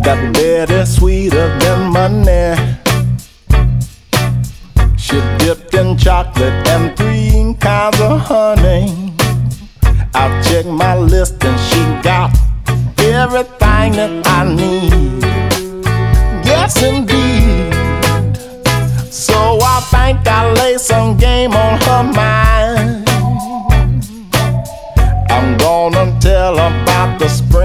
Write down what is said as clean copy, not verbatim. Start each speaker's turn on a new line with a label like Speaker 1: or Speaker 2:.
Speaker 1: That lady sweeter than money. She dipped in chocolate and 3 kinds of honey. I've checked my list and she got everything that I need. Yes, indeed. So I think I lay some game on her mind.